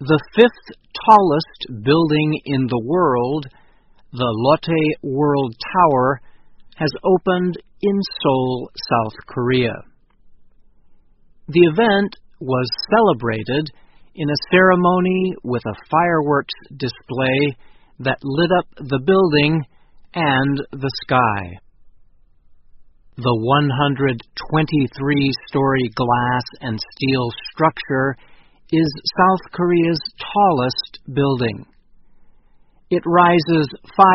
The fifth tallest building in the world, the Lotte World Tower, has opened in Seoul, South Korea. The event was celebrated in a ceremony with a fireworks display that lit up the building and the sky. The 123-story glass and steel structure is South Korea's tallest building. It rises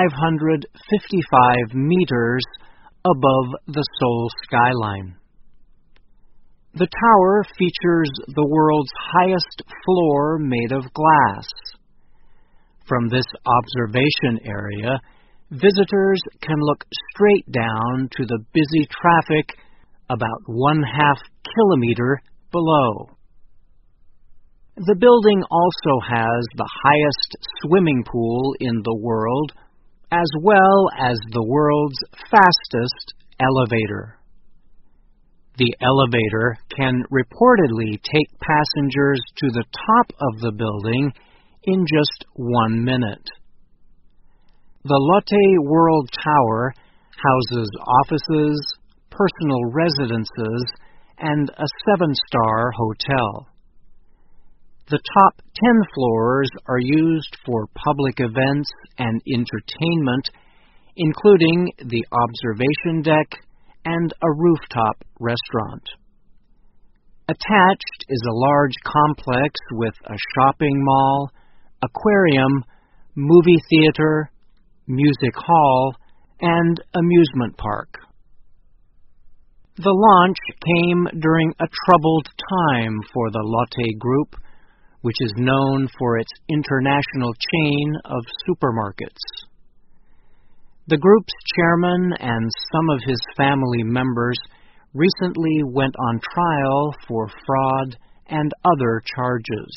555 meters above the Seoul skyline. The tower features the world's highest floor made of glass. From this observation area, visitors can look straight down to the busy traffic about 1/2 kilometer below. The building also has the highest swimming pool in the world, as well as the world's fastest elevator. The elevator can reportedly take passengers to the top of the building in just 1 minute. The Lotte World Tower houses offices, personal residences, and a 7-star hotel. The top 10 floors are used for public events and entertainment, including the observation deck and a rooftop restaurant. Attached is a large complex with a shopping mall, aquarium, movie theater, music hall, and amusement park. The launch came during a troubled time for the Lotte Group, which is known for its international chain of supermarkets. The group's chairman and some of his family members recently went on trial for fraud and other charges.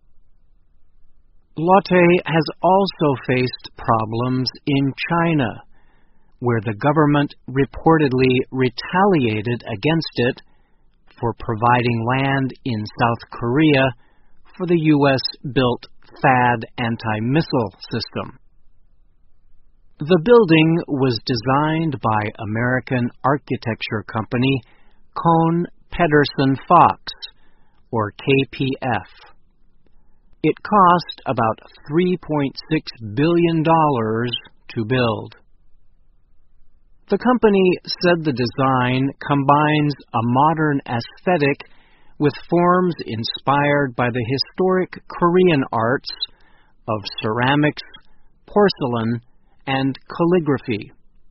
Lotte has also faced problems in China, where the government reportedly retaliated against it for providing land in South Korea for the U.S.-built THAAD anti-missile system. The building was designed by American architecture company Kohn Pedersen Fox, or KPF. It cost about $3.6 billion to build. The company said the design combines a modern aesthetic with forms inspired by the historic Korean arts of ceramics, porcelain, and calligraphy.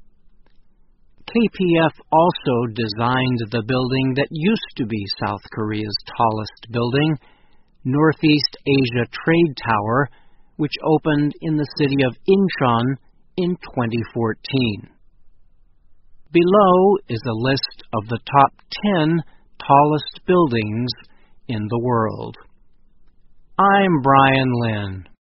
KPF also designed the building that used to be South Korea's tallest building, Northeast Asia Trade Tower, which opened in the city of Incheon in 2014. Below is a list of the top 10 tallest buildings in the world. I'm Brian Lynn.